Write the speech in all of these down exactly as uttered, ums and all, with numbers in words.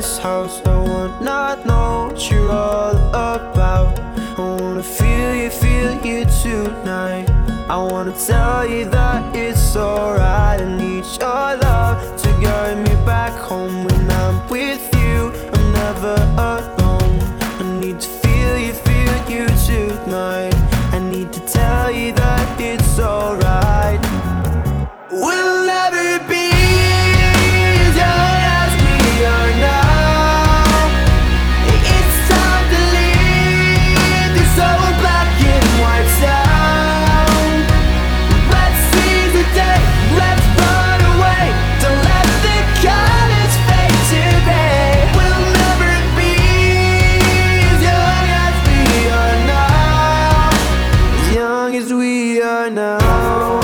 this house. I wanna know what you're all about. I wanna feel you, feel you tonight. I wanna tell you that it's alright. I need your love to guide me back home. When I'm with you, I'm never alone. I need to feel you, feel you tonight. I need to tell you that it's alright. We'll never be as young as we are now. It's time to leave this old black and white town. Let's seize the day, let's run away. Don't let the colors fade today. We'll never be as young as we are now. As young as we are now.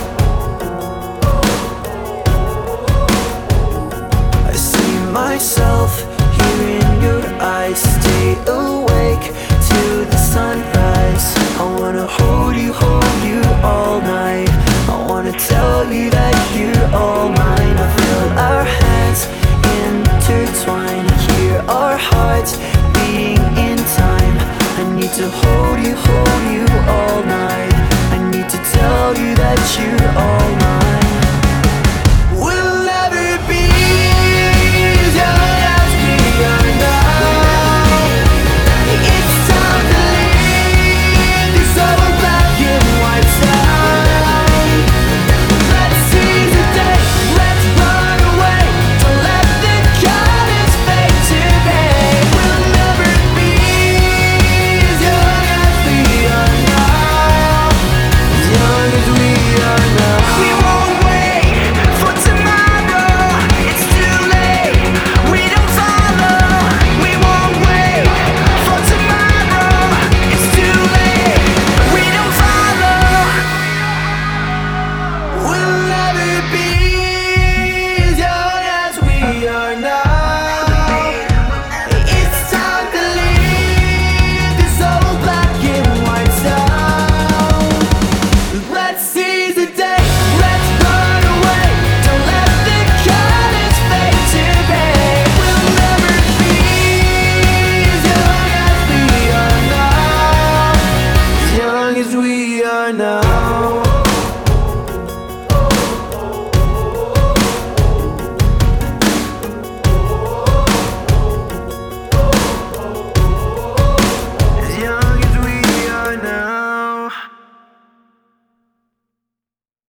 Myself here in your eyes. Stay awake to the sunrise. I wanna hold you, hold you all night. I wanna tell you that you're all mine. I feel our hands intertwine. Hear our hearts beating in time. I need to hold you, hold